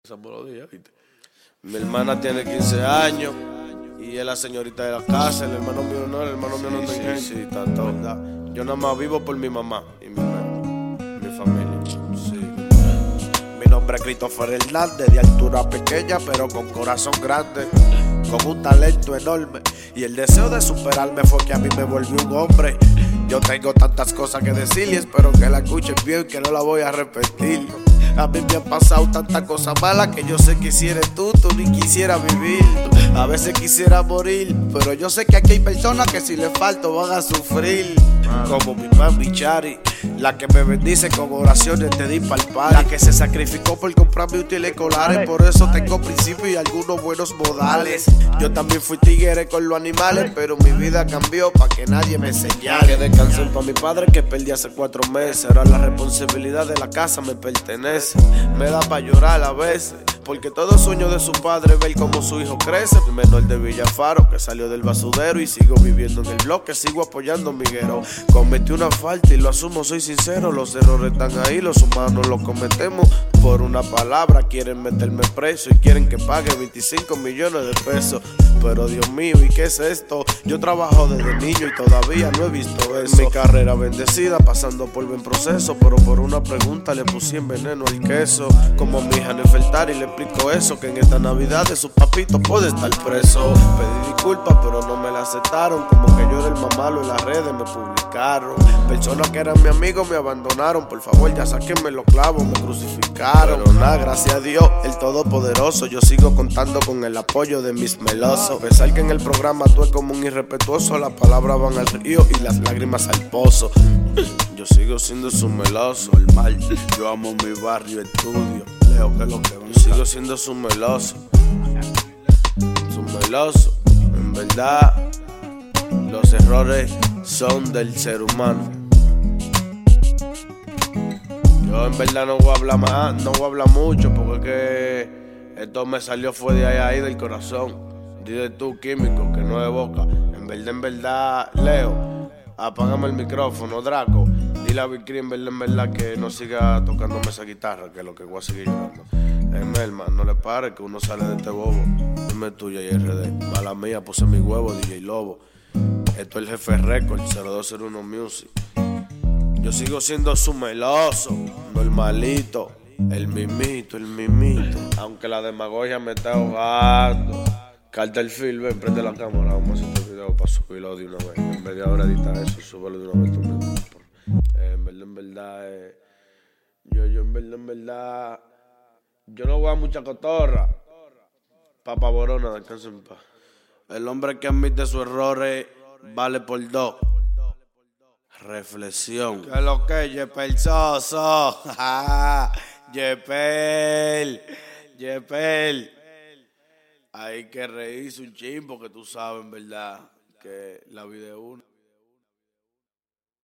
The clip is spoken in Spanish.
pasamos los días, ¿viste? Mi hermana tiene 15 años y es la señorita de la casa. El hermano mío no, el hermano mío no tiene. Sí, está todo. Yo nada más vivo por mi mamá y mi familia. Sí. Mi nombre es Christopher Hernández, de altura pequeña pero con corazón grande, con un talento enorme, y el deseo de superarme fue que a mí me volvió un hombre. Yo tengo tantas cosas que decir y espero que la escuchen bien, que no la voy a repetir. A mí me han pasado tantas cosas malas que yo sé que si eres tú ni quisiera vivir. A veces quisiera morir, pero yo sé que aquí hay personas que si les falto van a sufrir. Como mi mami Chari, la que me bendice con oraciones te di palpar, la que se sacrificó por comprarme útiles escolares. Por eso tengo principios y algunos buenos modales. Yo también fui tigre con los animales, pero mi vida cambió pa' que nadie me señale. Que descansen pa' mi padre que perdí hace 4 meses. Ahora la responsabilidad de la casa me pertenece. Me da pa' llorar a veces, porque todo sueño de su padre ver cómo su hijo crece. El menor de Villafaro que salió del basurero y sigo viviendo en el bloque, sigo apoyando a Miguero. Cometí una falta y lo asumo, soy sincero. Los errores están ahí, los humanos los cometemos. Por una palabra quieren meterme preso y quieren que pague 25 millones de pesos. Pero Dios mío, ¿y qué es esto? Yo trabajo desde niño y todavía no he visto eso. Mi carrera bendecida, pasando por buen proceso, pero por una pregunta le puse en veneno al queso. Como mi hija Nefertari le explico eso, que en esta Navidad de su papito puede estar preso. Pedí disculpas pero no me la aceptaron, como que yo era el más malo en las redes me publicaron. Personas que eran mi amigo me abandonaron, por favor ya sáquenme los clavos, me crucificaron. Pero nada, gracias a Dios, el Todopoderoso, yo sigo contando con el apoyo de mis melosos. A pesar que en el programa tú es como un irrespetuoso, las palabras van al río y las lágrimas al pozo. Yo sigo siendo su meloso, el mal. Yo amo mi barrio, estudio. Leo que lo que va. Yo sigo siendo su meloso. Su meloso. En verdad, los errores son del ser humano. Yo en verdad no voy a hablar más, no voy a hablar mucho, porque es que esto me salió fue de ahí del corazón. Dile tú, químico, que no es boca. En verdad, Leo, apágame el micrófono, Draco. Dile a Vicri en verdad que no siga tocándome esa guitarra, que es lo que voy a seguir llorando. Melman, no le pare que uno sale de este bobo. Dime tuya y RD. Mala mía, puse mi huevo, DJ Lobo. Esto es el Jefe Record, 0201 Music. Yo sigo siendo su meloso, normalito, el mimito. Aunque la demagogia me está ahogando. Carterfield, ven, prende la cámara, vamos a hacer este video para subirlo de una vez. En vez de ahora editar eso, súbelo de una vez tú mismo. En verdad, yo no voy a mucha cotorra. Papa Borona, descansen en paz. El hombre que admite sus errores vale por 2. Reflexión. ¿Qué es lo que es Yepel Soso? Yepel. Hay que reírse un chin porque tú sabes, en verdad, que la vida es una.